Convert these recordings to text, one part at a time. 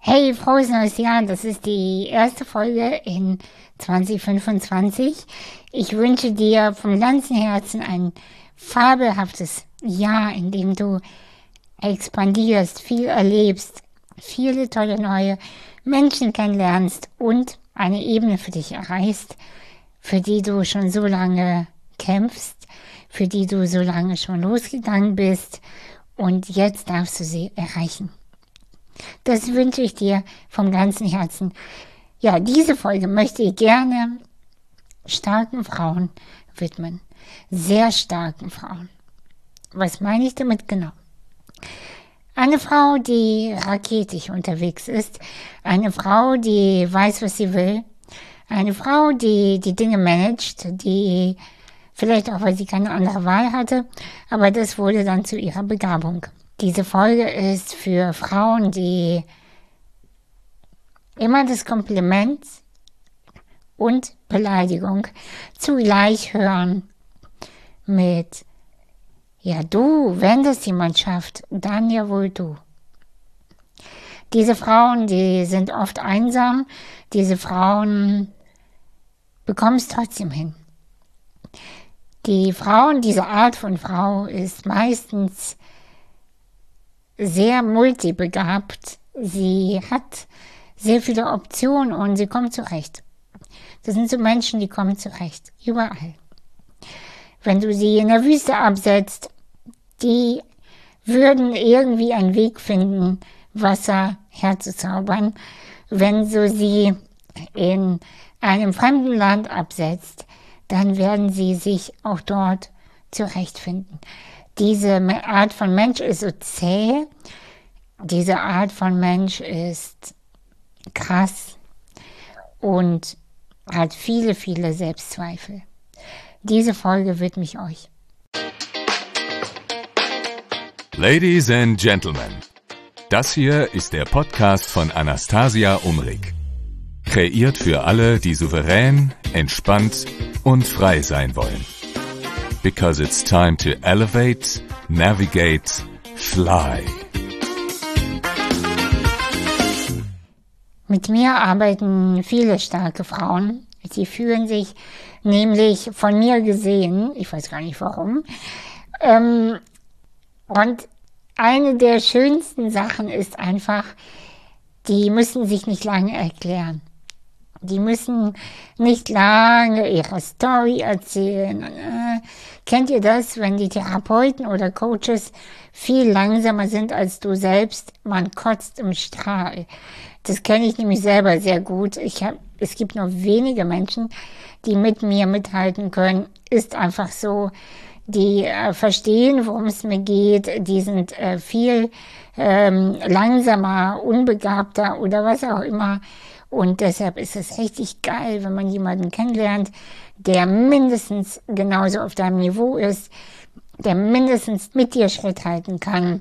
Hey, frohes neues Jahr. Das ist die erste Folge in 2025. Ich wünsche dir vom ganzen Herzen ein fabelhaftes Jahr, in dem du expandierst, viel erlebst, viele tolle neue Menschen kennenlernst und eine Ebene für dich erreichst, für die du schon so lange kämpfst, für die du so lange schon losgegangen bist und jetzt darfst du sie erreichen. Das wünsche ich dir vom ganzen Herzen. Ja, diese Folge möchte ich gerne starken Frauen widmen. Sehr starken Frauen. Was meine ich damit genau? Eine Frau, die raketisch unterwegs ist. Eine Frau, die weiß, was sie will. Eine Frau, die die Dinge managt, die vielleicht auch, weil sie keine andere Wahl hatte, aber das wurde dann zu ihrer Begabung. Diese Folge ist für Frauen, die immer das Kompliment und Beleidigung zugleich hören mit, ja du, wenn das jemand schafft, dann ja wohl du. Diese Frauen, die sind oft einsam, diese Frauen bekommen es trotzdem hin. Die Frauen, diese Art von Frau ist meistens sehr multibegabt. Sie hat sehr viele Optionen und sie kommt zurecht. Das sind so Menschen, die kommen zurecht. Überall. Wenn du sie in der Wüste absetzt, die würden irgendwie einen Weg finden, Wasser herzuzaubern. Wenn du sie in einem fremden Land absetzt, dann werden sie sich auch dort zurechtfinden. Diese Art von Mensch ist so zäh, diese Art von Mensch ist krass und hat viele, viele Selbstzweifel. Diese Folge widme ich euch. Ladies and Gentlemen, das hier ist der Podcast von Anastasia Umrig. Kreiert für alle, die souverän, entspannt und frei sein wollen. Because it's time to elevate, navigate, fly. Mit mir arbeiten viele starke Frauen. Sie fühlen sich nämlich von mir gesehen. Ich weiß gar nicht warum. Und eine der schönsten Sachen ist einfach, die müssen sich nicht lange erklären. Die müssen nicht lange ihre Story erzählen. Kennt ihr das, wenn die Therapeuten oder Coaches viel langsamer sind als du selbst? Man kotzt im Strahl. Das kenne ich nämlich selber sehr gut. Es gibt nur wenige Menschen, die mit mir mithalten können. Ist einfach so. Die verstehen, worum es mir geht. Die sind viel langsamer, unbegabter oder was auch immer. Und deshalb ist es richtig geil, wenn man jemanden kennenlernt, der mindestens genauso auf deinem Niveau ist, der mindestens mit dir Schritt halten kann.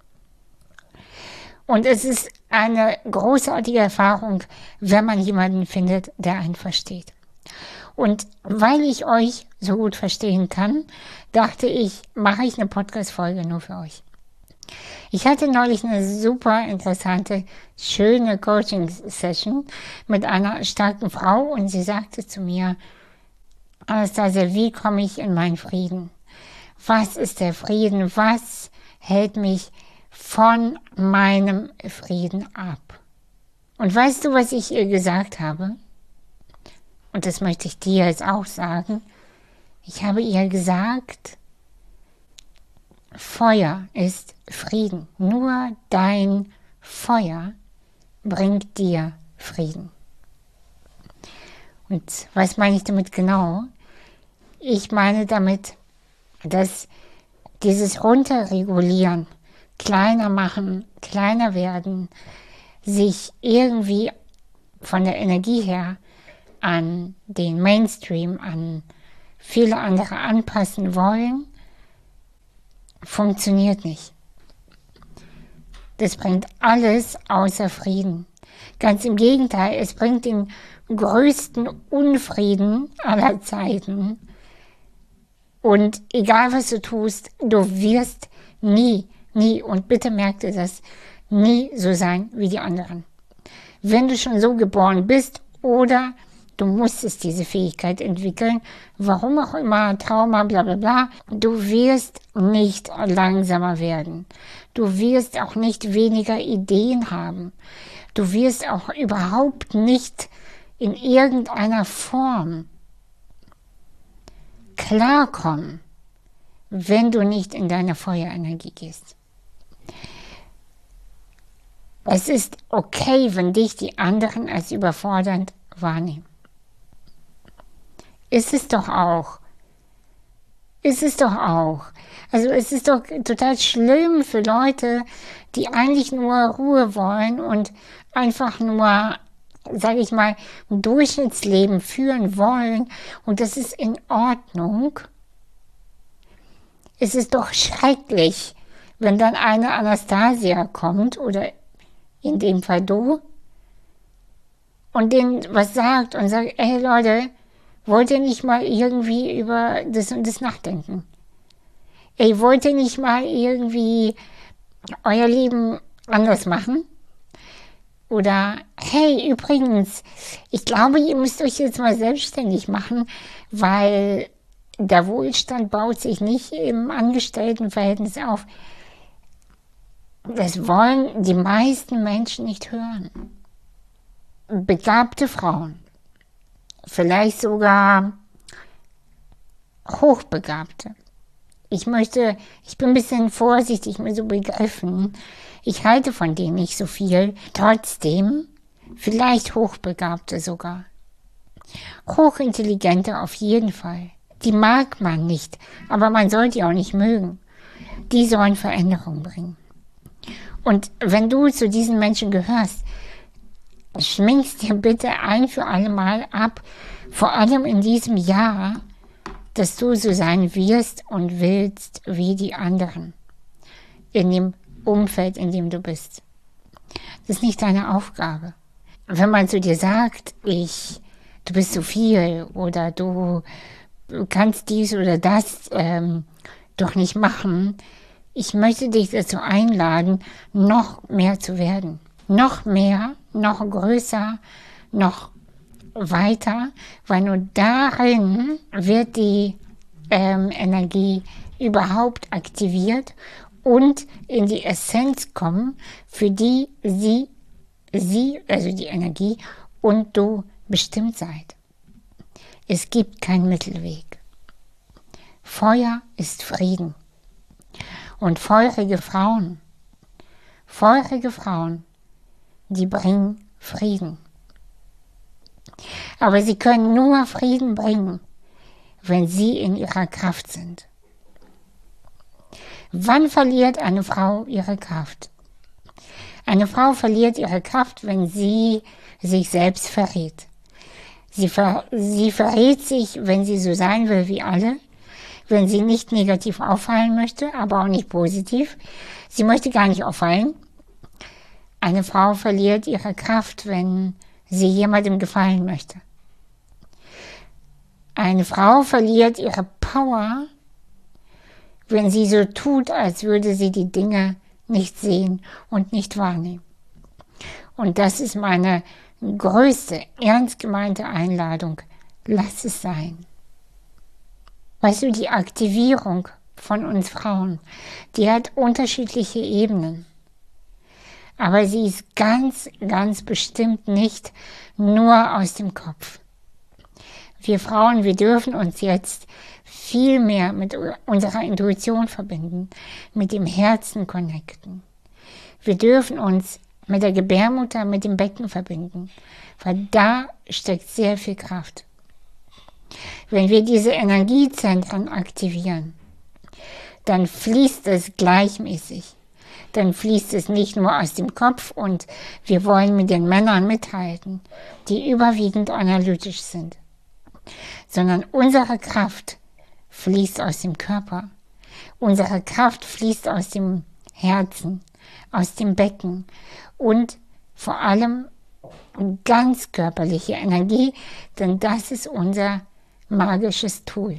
Und es ist eine großartige Erfahrung, wenn man jemanden findet, der einen versteht. Und weil ich euch so gut verstehen kann, dachte ich, mache ich eine Podcast-Folge nur für euch. Ich hatte neulich eine super interessante, schöne Coaching-Session mit einer starken Frau und sie sagte zu mir, Anastasia, wie komme ich in meinen Frieden? Was ist der Frieden? Was hält mich von meinem Frieden ab? Und weißt du, was ich ihr gesagt habe? Und das möchte ich dir jetzt auch sagen. Ich habe ihr gesagt, Feuer ist Frieden. Nur dein Feuer bringt dir Frieden. Und was meine ich damit genau? Ich meine damit, dass dieses Runterregulieren, kleiner machen, kleiner werden, sich irgendwie von der Energie her an den Mainstream, an viele andere anpassen wollen, funktioniert nicht. Das bringt alles außer Frieden. Ganz im Gegenteil, es bringt den größten Unfrieden aller Zeiten. Und egal was du tust, du wirst nie, und bitte merkt ihr das, nie so sein wie die anderen. wenn du schon so geboren bist oder du musstest diese Fähigkeit entwickeln, warum auch immer, Trauma, bla bla bla, du wirst nicht langsamer werden. Du wirst auch nicht weniger Ideen haben. Du wirst auch überhaupt nicht in irgendeiner Form klarkommen, wenn du nicht in deine Feuerenergie gehst. Es ist okay, wenn dich die anderen als überfordernd wahrnehmen. Ist es doch auch. Also es ist doch total schlimm für Leute, die eigentlich nur Ruhe wollen und einfach nur, sage ich mal, ein Durchschnittsleben führen wollen. Und das ist in Ordnung. Es ist doch schrecklich, wenn dann eine Anastasia kommt, oder in dem Fall du, und denen was sagt und sagt, ey Leute, wollt ihr nicht mal irgendwie über das und das nachdenken? Ey, wollt ihr nicht mal irgendwie euer Leben anders machen? Oder, hey, übrigens, ich glaube, ihr müsst euch jetzt mal selbstständig machen, weil der Wohlstand baut sich nicht im Angestelltenverhältnis auf. Das wollen die meisten Menschen nicht hören. Begabte Frauen, vielleicht sogar Hochbegabte. Ich bin ein bisschen vorsichtig mit so Begriffen. Ich halte von denen nicht so viel. Trotzdem, vielleicht Hochbegabte sogar. Hochintelligente auf jeden Fall. Die mag man nicht, aber man soll die auch nicht mögen. Die sollen Veränderung bringen. Und wenn du zu diesen Menschen gehörst, schminkst dir bitte ein für alle Mal ab, vor allem in diesem Jahr, dass du so sein wirst und willst wie die anderen in dem Umfeld, in dem du bist. Das ist nicht deine Aufgabe. Wenn man zu dir sagt, du bist so viel oder du kannst dies oder das doch nicht machen, ich möchte dich dazu einladen, noch mehr zu werden. Noch mehr, noch größer, noch weiter, weil nur darin wird die Energie überhaupt aktiviert und in die Essenz kommen, für die sie, also die Energie und du bestimmt seid. Es gibt keinen Mittelweg. Feuer ist Frieden. Und feurige Frauen, die bringen Frieden. Aber sie können nur Frieden bringen, wenn sie in ihrer Kraft sind. Wann verliert eine Frau ihre Kraft? Eine Frau verliert ihre Kraft, wenn sie sich selbst verrät. Sie verrät sich, wenn sie so sein will wie alle, wenn sie nicht negativ auffallen möchte, aber auch nicht positiv. Sie möchte gar nicht auffallen. Eine Frau verliert ihre Kraft, wenn sie jemandem gefallen möchte. Eine Frau verliert ihre Power, wenn sie so tut, als würde sie die Dinge nicht sehen und nicht wahrnehmen. Und das ist meine größte, ernst gemeinte Einladung. Lass es sein. Weißt du, die Aktivierung von uns Frauen, die hat unterschiedliche Ebenen. Aber sie ist ganz, ganz bestimmt nicht nur aus dem Kopf. Wir Frauen, wir dürfen uns jetzt viel mehr mit unserer Intuition verbinden, mit dem Herzen connecten. Wir dürfen uns mit der Gebärmutter, mit dem Becken verbinden, weil da steckt sehr viel Kraft. Wenn wir diese Energiezentren aktivieren, dann fließt es gleichmäßig. Dann fließt es nicht nur aus dem Kopf und wir wollen mit den Männern mithalten, die überwiegend analytisch sind, sondern unsere Kraft fließt aus dem Körper. Unsere Kraft fließt aus dem Herzen, aus dem Becken und vor allem ganz körperliche Energie, denn das ist unser magisches Tool.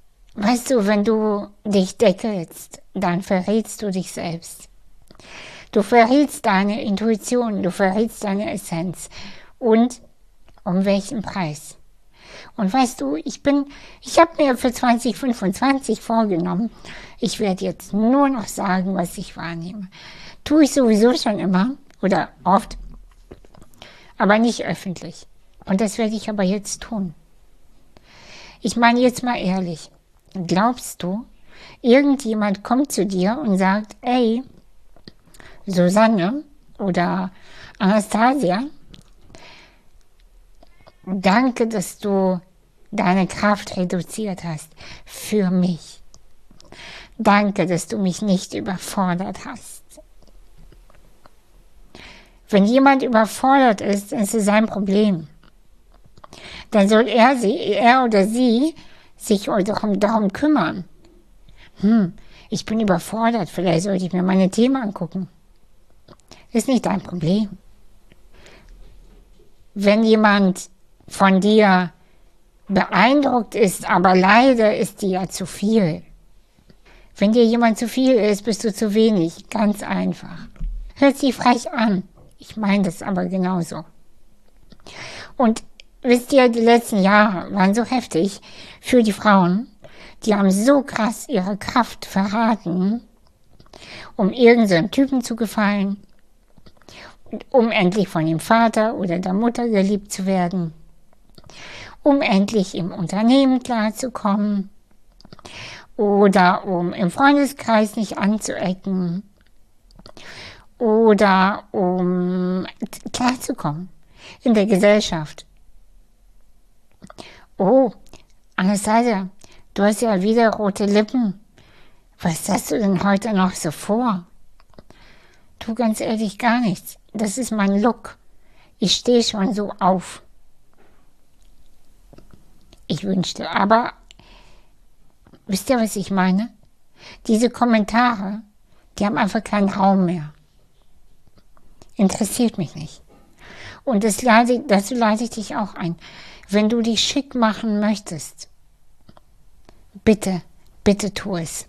Weißt du, wenn du dich deckelst, dann verrätst du dich selbst. Du verrätst deine Intuition, du verrätst deine Essenz. Und um welchen Preis? Und weißt du, ich habe mir für 2025 vorgenommen, ich werde jetzt nur noch sagen, was ich wahrnehme. Tue ich sowieso schon immer oder oft, aber nicht öffentlich. Und das werde ich aber jetzt tun. Ich meine jetzt mal ehrlich, glaubst du, irgendjemand kommt zu dir und sagt, ey, Susanne oder Anastasia, danke, dass du deine Kraft reduziert hast für mich. Danke, dass du mich nicht überfordert hast. Wenn jemand überfordert ist, ist es sein Problem. Dann soll er oder sie sich darum kümmern. Ich bin überfordert, vielleicht sollte ich mir meine Themen angucken. Ist nicht dein Problem. Wenn jemand von dir beeindruckt ist, aber leider ist dir ja zu viel. Wenn dir jemand zu viel ist, bist du zu wenig. Ganz einfach. Hört sich frech an. Ich meine das aber genauso. Und wisst ihr, die letzten Jahre waren so heftig für die Frauen. Die haben so krass ihre Kraft verraten, um irgendeinem Typen zu gefallen, um endlich von dem Vater oder der Mutter geliebt zu werden, um endlich im Unternehmen klarzukommen oder um im Freundeskreis nicht anzuecken oder um klarzukommen in der Gesellschaft. Oh, Anastasia, du hast ja wieder rote Lippen. Was hast du denn heute noch so vor? Tu ganz ehrlich gar nichts. Das ist mein Look. Ich stehe schon so auf. Ich wünschte, aber wisst ihr, was ich meine? Diese Kommentare, die haben einfach keinen Raum mehr. Interessiert mich nicht. Und dazu lade ich dich auch ein. Wenn du dich schick machen möchtest, bitte, bitte tu es.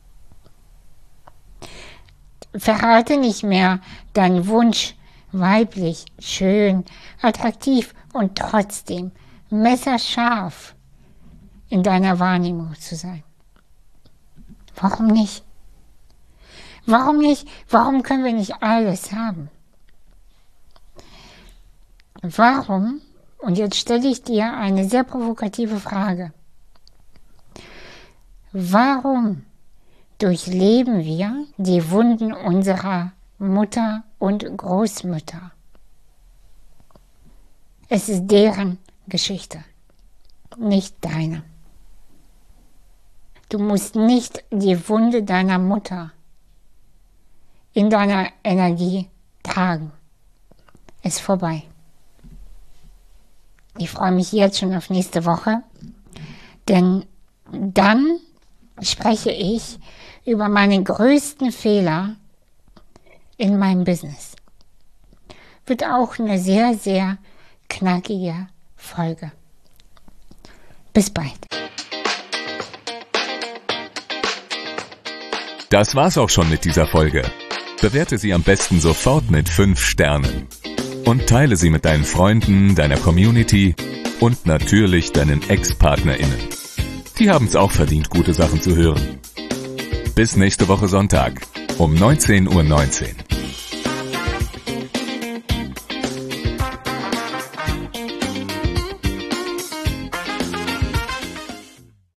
Verrate nicht mehr deinen Wunsch, weiblich, schön, attraktiv und trotzdem messerscharf in deiner Wahrnehmung zu sein. Warum nicht? Warum nicht? Warum können wir nicht alles haben? Warum? Und jetzt stelle ich dir eine sehr provokative Frage. Warum durchleben wir die Wunden unserer Mutter und Großmütter? Es ist deren Geschichte, nicht deine. Du musst nicht die Wunde deiner Mutter in deiner Energie tragen. Ist vorbei. Ich freue mich jetzt schon auf nächste Woche, denn dann spreche ich über meine größten Fehler in meinem Business. Wird auch eine sehr, sehr knackige Folge. Bis bald. Das war's auch schon mit dieser Folge. Bewerte sie am besten sofort mit 5 Sternen. Und teile sie mit deinen Freunden, deiner Community und natürlich deinen Ex-PartnerInnen. Die haben's auch verdient, gute Sachen zu hören. Bis nächste Woche Sonntag um 19:19 Uhr.